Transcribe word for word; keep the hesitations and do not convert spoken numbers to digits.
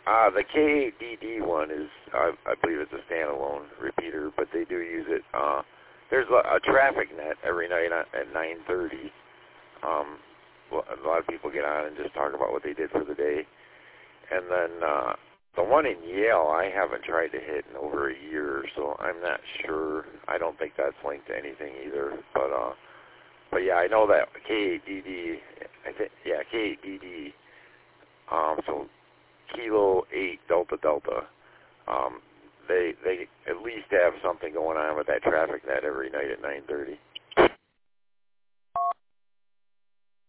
Uh, the K eight D D one is, I, I believe it's a standalone repeater, but they do use it. Uh, there's a, a traffic net every night at nine thirty. Um, well, a lot of people get on and just talk about what they did for the day. And then uh, the one in Yale, I haven't tried to hit in over a year, so I'm not sure. I don't think that's linked to anything either. But uh, but yeah, I know that K eight D D. I think yeah, K eight D D. Um, so Kilo eight Delta Delta. Um, they they at least have something going on with that traffic net every night at nine thirty.